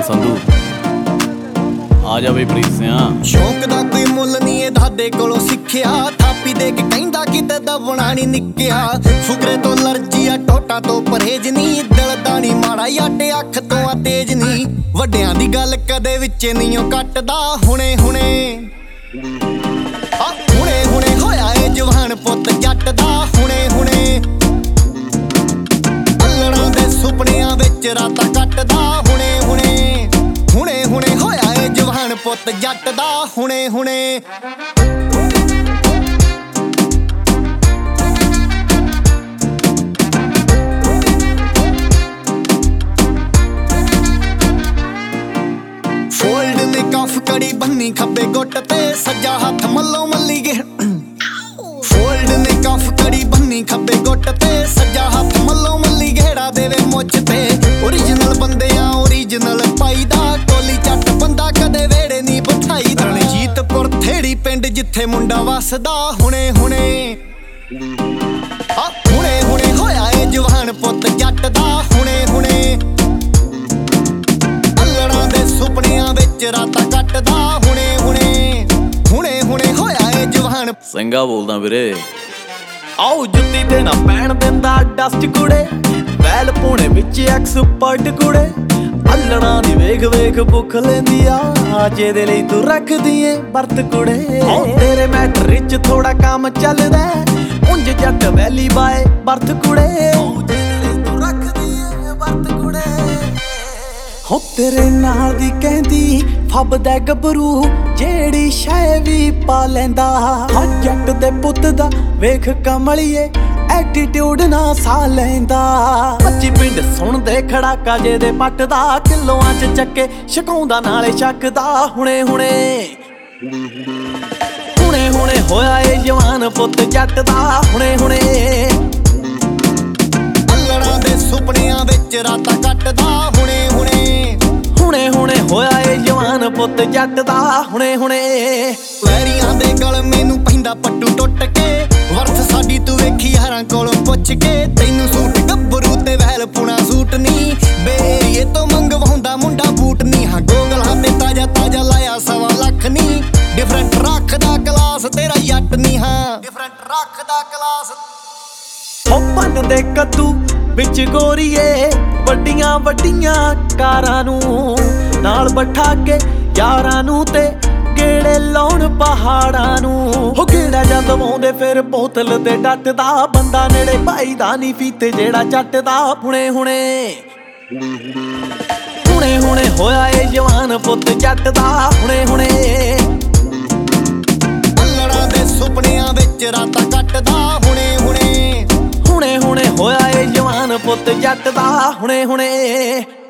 ਸੰਧੂ ਆ ਜਾ ਬਈ ਪ੍ਰੀਤ ਸਿਆ। ਸ਼ੌਂਕ ਦਾ ਕੋਈ ਮੁੱਲ ਨਹੀਂ ਇਹ ਦਾਦੇ ਕੋਲੋਂ ਸਿੱਖਿਆ, ਥਾਪੀ ਦੇ ਕੇ ਕਹਿੰਦਾ ਕਿਤੇ ਦਬਣਾ ਨਹੀਂ ਨਿੱਕਿਆ। ਫੁਕਰੇ ਤੋਂ ਅਲਰਜੀ ਆ, ਟੋਟਾ ਤੋਂ ਪਰਹੇਜ ਨਹੀਂ, ਦਿਲ ਦਾ ਨਹੀਂ ਮਾੜਾ ਯਾਟ, ਅੱਖ ਤੋਂ ਆ ਤੇਜ ਨਹੀਂ। ਵੱਡਿਆਂ ਦੀ ਗੱਲ ਕਦੇ ਵਿੱਚ ਨਹੀਂ ਉਹ ਕੱਟਦਾ, ਹੁਣੇ ਹੁਣੇ ਹੋਇਆ ਏ ਜਵਾਨ ਪੁੱਤ ਜੱਟ ਦਾ, ਹੁਣੇ ਹੁਣੇ ਅੱਲੜਾਂ ਦੇ ਸੁਪਨਿਆਂ ਵਿੱਚ ਰਾਤਾਂ ਕੱਟਦਾ, ਹੁਣੇ ਹੁਣੇ ਹੋਇਆ ਏ ਜਵਾਨ ਪੁੱਤ ਜੱਟ ਦਾ, ਹੁਣੇ ਹੁਣੇ। ਫੋਲਡ ਨੇ ਕਫ ਕੜੀ ਬੰਨੀ ਖੱਬੇ ਗੁੱਟ ਤੇ, ਸੱਜਾ ਹੱਥ ਮੱਲੋ ਮੱਲੀ ਗੇ। ਫੋਲਡ ਨੇ ਕਫ ਕੜੀ ਬੰਨੀ ਖੱਬੇ ਗੁੱਟ ਤੇ, ਸੱਜਾ ਹੱਥ ਮੱਲੋ ਮੱਲੀ ਘੇੜਾ ਦੇਵੇ ਮੁੱਛ ਤੇ। ਓਰੀਜਨਲ ਬੰਦਿਆਂ ਓਰੀਜਨਲ ਪਾਈਦਾ, ਕੋਲੀ ਚੱਟ ਬੰਦਾ ਕਦੇ ਵੇੜੇ ਨਹੀਂ ਬਿਠਾਈਦਾ। ਰਣਜੀਤਪੁਰ ਥੇੜੀ ਪਿੰਡ ਜਿੱਥੇ ਮੁੰਡਾ ਵਸਦਾ, ਹੁਣੇ ਹੁਣੇ ਹੋਇਆ ਏ ਜਵਾਨ ਪੁੱਤ ਜੱਟ ਦਾ, ਹੁਣੇ ਹੁਣੇ ਅੱਲੜਾਂ ਦੇ ਸੁਪਨਿਆਂ ਵਿੱਚ ਰਾਤਾਂ ਕੱਟਦਾ, ਹੁਣੇ ਹੁਣੇ ਹੋਇਆ ਏ ਜਵਾਨ। ਸਿੰਘਾ ਬੋਲਦਾ ਵੀਰੇ। ਆਓ ਜੁੱਤੀ ਤੇ ਨਾ ਪੈਣ ਦਿੰਦਾ ਡਸਟ ਕੁੜੇ, ਵੈਲ ਪੂਣੇ ਵਿੱਚ ਐਕਸਪਰਟ ਕੁੜੇ। ਅੱਲੜਾਂ ਦੀ ਵੇਖ ਵੇਖ ਭੁੱਖ ਲੈਂਦੀ ਆ, ਜਿਹਦੇ ਲਈ ਤੂੰ ਰੱਖਦੀ ਏ ਵਰਤ ਕੁੜੇ। ਤੇਰੇ ਮੈਟਰ ਵਿੱਚ ਥੋੜਾ ਕੰਮ ਚੱਲਦਾ, ਉਂਝ ਜੱਟ ਵੈਲੀ ਬਾਏ ਵਰਤ ਕੁੜੇ। ਜਿਹਦੇ ਲਈ ਤੂੰ ਰੱਖਦੀ ਏ ਵਰਤ ਕੁੜੇ। ਹੋ ਤੇਰੇ ਨਾਲ ਦੀ ਕਹਿੰਦੀ ਫੱਬਦਾ ਗੱਭਰੂ, ਜਿਹੜੀ ਸ਼ੈ ਵੀ ਪਾ ਲੈਂਦਾ। ਜੱਟ ਦੇ ਪੁੱਤ ਦਾ ਵੇਖ ਕਮਲੀਏ, ਐਟੀਟਿਊਡ ਨਾ ਸਾਹ ਲੈਂਦਾ। 25 ਪਿੰਡ ਸੁਣਦੇ ਖੜਾਕਾ ਜਿਹਦੇ ਪੱਟ ਦਾ, ਕਿਲੋਆਂ ਚ ਚੱਕੇ ਛਕਾਉਂਦਾ ਨਾਲੇ ਛੱਕਦਾ। ਹੁਣੇ ਹੁਣੇ ਹੋਇਆ ਏ ਜਵਾਨ ਪੁੱਤ ਜੱਟ ਦਾ, ਹੁਣੇ ਅੱਲੜਾਂ ਦੇ ਸੁਪਨਿਆਂ ਵਿੱਚ ਰਾਤਾਂ ਕੱਟਦਾ, ਹੁਣੇ ਹੋਇਆ ਏ ਜਵਾਨ ਪੁੱਤ ਜੱਟ ਦਾ, ਹੁਣੇ। ਵੈਰੀਆਂ ਦੇ ਗਲ ਮੈਨੂੰ ਪੈਂਦਾ ਪੱਟੂ ਟੁੱਟ ਕੇ, ਵਰਥ ਸਾਡੀ ਤੂੰ ਵੇਖੀ ਯਾਰਾਂ ਕੋਲੋਂ ਪੁੱਛ ਕੇ। ਤੈਨੂੰ ਸੂਟ ਗੱਭਰੂ ਤੇ ਵੈਲ ਪੁਣਾ ਸੂਟ ਨਹੀਂ, ਬੇਰੀਏ ਤੋਂ ਮੰਗਵਾਉਂਦਾ ਮੁੰਡਾ ਬੂਟ ਨਹੀਂ। ਹਾਂ ਗੋਗਲਾਂ ਤੇ ਤਾਜ਼ਾ ਲਾਇਆ 1.25 ਲੱਖ ਨਹੀਂ, ਡਿਫਰੈਂਟ ਰੱਖਦਾ ਕਲਾਸ ਤੇਰਾ ਜੱਟ ਨਹੀਂ। ਹਾਂ ਡਿਫਰੈਂਟ ਰੱਖਦਾ ਕਲਾਸ। ਹੋ ਪੰਨ ਦੇ ਕੱਦੂ ਵਿੱਚ ਗੋਰੀਏ, ਵੱਡੀਆਂ ਕਾਰਾਂ ਨੂੰ ਨਾਲ ਬਿਠਾ ਕੇ ਯਾਰਾਂ ਨੂੰ, ਤੇ ਗੇੜੇ ਲਾਉਣ ਪਹਾੜਾਂ ਨੂੰ। ਹੋ ਗੇੜਾ ਜਦ ਦਵਾਉਂਦੇ ਫਿਰ ਬੋਤਲ ਤੇ ਡੱਟਦਾ, ਬੰਦਾ ਨੇੜੇ ਭਾਈਦਾ ਨਹੀਂ ਫੀਤੇ ਜਿਹੜਾ ਜੱਟਦਾ। ਹੁਣੇ ਹੋਇਆ ਏ ਜਵਾਨ ਪੁੱਤ ਜੱਟ ਦਾ, ਹੁਣੇ ਅੱਲੜਾਂ ਦੇ ਸੁਪਨਿਆਂ ਵਿੱਚ ਰਾਤਾਂ ਕੱਟਦਾ, ਹੁਣੇ ਹੋਇਆ ਏ ਜਵਾਨ ਪੁੱਤ ਜੱਟ ਦਾ, ਹੁਣੇ